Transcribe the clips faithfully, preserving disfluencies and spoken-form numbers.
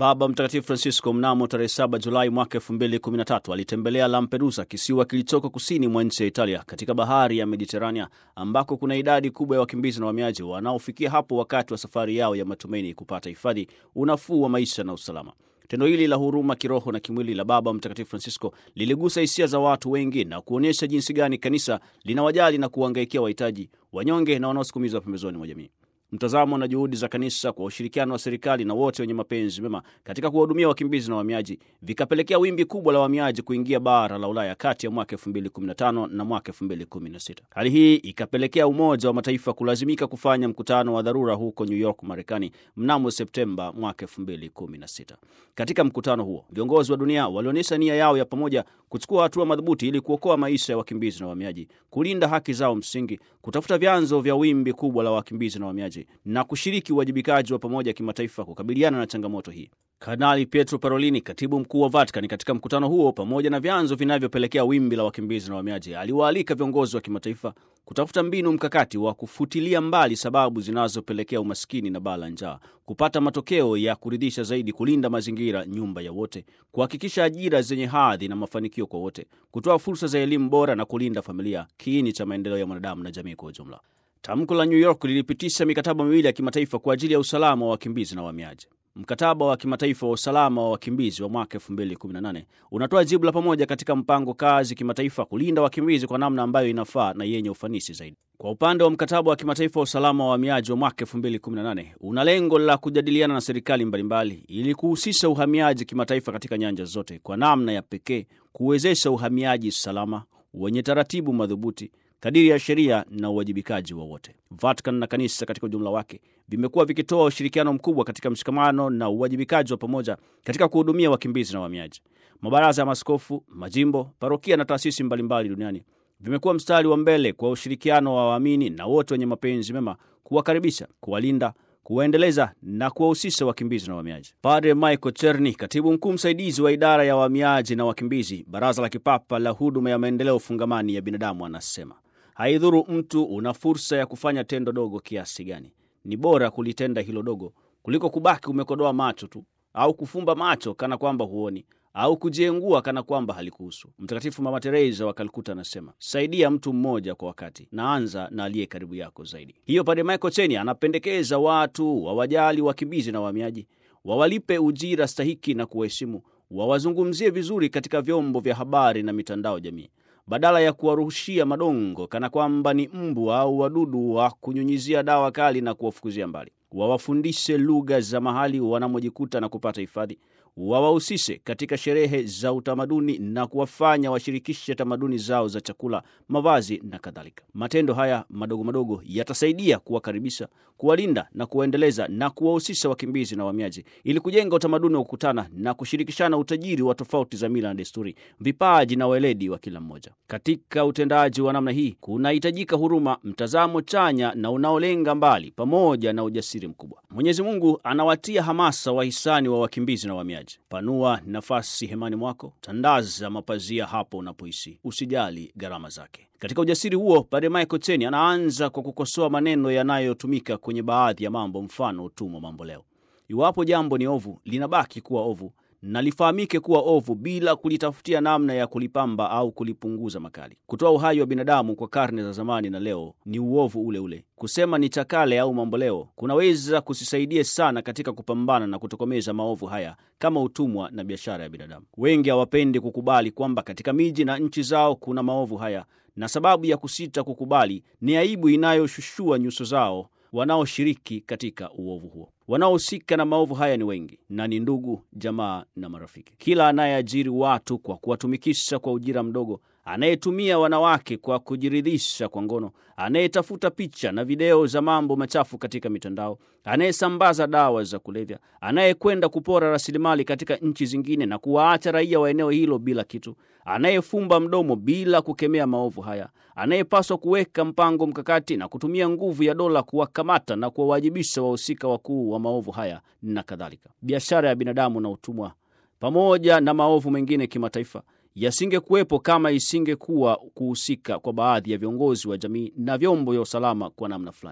Baba Mtakatifu Francisco mnamo tarehe saba Julai mwaka elfu mbili kumi na tatu alitembelea Lampedusa, kisiwa kilichoko kusini mwa nchi ya Italia katika bahari ya Mediterania, ambako kuna idadi kubwa ya wakimbizi na wahamiaji wanaofikia hapo wakati wa safari yao ya matumaini kupata hifadhi, unafuu wa maisha na usalama. Tendo hili la huruma kiroho na kimwili la Baba Mtakatifu Francisco liligusa hisia za watu wengi na kuonyesha jinsi gani kanisa linawajali na kuwahangaikia wahitaji, wanyonge na wanaosukumizwa pembezoni mwa jamii. Mtazamo na juhudi za kanisa kwa ushirikiano wa serikali na wote wenye mapenzi mema katika kuwahudumia wakimbizi na wahamiaji vikapelekea wimbi kubwa la wahamiaji kuingia bara la Ulaya kati ya mwaka elfu mbili kumi na tano na mwaka elfu mbili kumi na sita. Hali hii ikapelekea Umoja wa Mataifa kulazimika kufanya mkutano wa dharura huko New York, Marekani mnamo Septemba mwaka elfu mbili kumi na sita. Katika mkutano huo, viongozi wa dunia walionyesha nia yao ya pamoja kuchukua hatua madhubuti ili kuokoa maisha ya wakimbizi na wahamiaji, kulinda haki zao msingi, kutafuta vyanzo vya wimbi kubwa la wakimbizi na wahamiaji na kushiriki uwajibikaji wa pamoja kimataifa kukabiliana na changamoto hii. Kardinali Pietro Parolin, katibu mkuu wa Vatican, katika mkutano huo, pamoja na vyanzo vinavyopelekea wimbi la wakimbizi na wahamiaji, aliwaalika viongozi wa kimataifa kutafuta mbinu mkakati wa kufutilia mbali sababu zinazopelekea umaskini na baa la njaa, kupata matokeo ya kuridhisha zaidi, kulinda mazingira, nyumba ya wote, kuhakikisha ajira zenye hadhi na mafanikio kwa wote, kutoa fursa za elimu bora na kulinda familia, kiini cha maendeleo ya mwanadamu na jamii kwa ujumla. Tamko la New York lilipitisha mikataba miwili ya kimataifa kwa ajili ya usalama wa wakimbizi na wahamiaji. Mkataba wa kimataifa wa usalama wa wakimbizi wa mwaka elfu mbili kumi na nane unatoa jibu la pamoja katika mpango kazi kimataifa kulinda wakimbizi kwa namna ambayo inafaa na yenye ufanisi zaidi. Kwa upande wa mkataba wa kimataifa wa usalama wa wahamiaji wa mwaka elfu mbili kumi na nane una lengo la kujadiliana na serikali mbalimbali ili kuhusisha uhamiaji kimataifa katika nyanja zote, kwa namna ya pekee kuwezesha uhamiaji salama wenye taratibu madhubuti kadiri ya sheria na uwajibikaji wa wote. Vatican na kanisa katika ujumla wake vimekuwa vikitoa ushirikiano mkubwa katika mshikamano na uwajibikaji wa pamoja katika kuhudumia wakimbizi na wahamiaji. Mabaraza ya maaskofu, majimbo, parokia na taasisi mbalimbali duniani vimekuwa mstari wa mbele kwa ushirikiano wa waamini na wote wenye mapenzi mema, kuwakaribisha, kuwalinda, kuwaendeleza na kuwahusisha wakimbizi na wahamiaji. Padre Michael Cherny, katibu mkuu msaidizi wa idara ya wahamiaji na wakimbizi, Baraza la Kipapa la Huduma ya Maendeleo Fungamani ya Binadamu, anasema haidhuru mtu una fursa ya kufanya tendo dogo kiasi gani, ni bora kulitenda hilo dogo kuliko kubaki umekodoa macho tu, au kufumba macho kana kwamba huoni, au kujiengua kana kwamba halikuhusu. Mtakatifu Mama Teresa wa Calcutta anasema, saidia mtu mmoja kwa wakati, naanza na aliye karibu yako zaidi. Hiyo Padre Michael Cherny anapendekeza watu wawajali wakimbizi na wahamiaji, wawalipe ujira stahiki na kuwaheshimu, wawazungumzie vizuri katika vyombo vya habari na mitandao jamii, badala ya kuwarushia madongo kana kwamba ni mbu au wadudu wa kunyunyizia dawa kali na kuwafukuzia mbali. Wawafundishe lugha za mahali wanamojikuta na kupata hifadhi, wawahusishe katika sherehe za utamaduni na kuwafanya washirikishe tamaduni zao za chakula, mavazi na kadhalika. Matendo haya madogo madogo yatasaidia kuwakaribisha, kuwalinda na kuwaendeleza na kuwahusisha wakimbizi na wahamiaji ili kujenga utamaduni wa kukutana na kushirikishana utajiri wa tofauti za mila na desturi, vipaji na weledi wa kila mmoja. Katika utendaji wa namna hii kunahitajika huruma, mtazamo chanya na unaolenga mbali, pamoja na ujasiri mkubwa. Mwenyezi Mungu anawatia hamasa wahisani wa wakimbizi na wahamiaji. Panua nafasi hemani mwako, tandaza mapazia hapo unapoishi, usijali gharama zake. Katika ujasiri huo, Padre Michael Cherny anaanza kwa kukosoa maneno yanayotumika kwenye baadhi ya mambo, mfano utumwa mambo leo. Iwapo jambo ni ovu, linabaki kuwa ovu na lifahamike kuwa ovu bila kulitafutia namna ya kulipamba au kulipunguza makali. Kutoa uhai wa binadamu kwa karne za zamani na leo ni uovu ule ule. Kusema ni chakale au mambo leo kunaweza kusisaidia sana katika kupambana na kutokomeza maovu haya kama utumwa na biashara ya binadamu. Wengi hawapendi kukubali kwamba katika miji na nchi zao kuna maovu haya, na sababu ya kusita kukubali ni aibu inayoshushua nyuso zao wanaoshiriki katika uovu huo. Wanaohusika na maovu haya ni wengi na ni ndugu, jamaa na marafiki. Kila anayeajiri watu kwa kuwatumikisha kwa ujira mdogo, anayetumia wanawake kwa kujiridhisha kwa ngono, anayetafuta picha na video za mambo machafu katika mitandao, anayesambaza dawa za kulevya, anayekwenda kupora rasilimali katika nchi zingine na kuwaacha raia wa eneo hilo bila kitu, anayefumba mdomo bila kukemea maovu haya, anayepaswa kuweka mpango mkakati na kutumia nguvu ya dola kuwakamata na kuwawajibisha wahusika wakuu wa maovu haya na kadhalika. Biashara ya binadamu na utumwa pamoja na maovu mengine kimataifa yasingekuwepo kama isingekuwa kuhusika kwa baadhi ya viongozi wa jamii na vyombo vya usalama kwa namna fulani.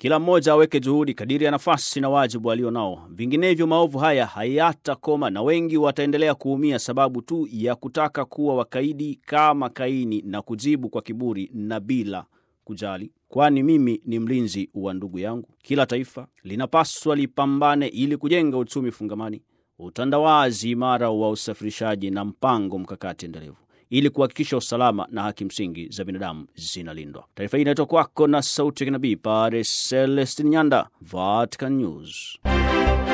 Kila mmoja aweke juhudi kadiri ya nafasi na wajibu alio nao. Vinginevyo maovu haya hayatakoma na wengi wataendelea kuumia sababu tu ya kutaka kuwa wakaidi kama Kaini na kujibu kwa kiburi na bila kujali. Kwani mimi ni mlinzi wa ndugu yangu. Kila taifa linapaswa lipambane ili kujenga uchumi fungamani, utandawazi imara wa usafirishaji na mpango mkakati endelevu, ili kuhakikisha usalama na haki msingi za binadamu zinalindwa. Taarifa hii inaitwa kwako na sauti ya kinabii Padre Celestine Nyanda, Vatican News.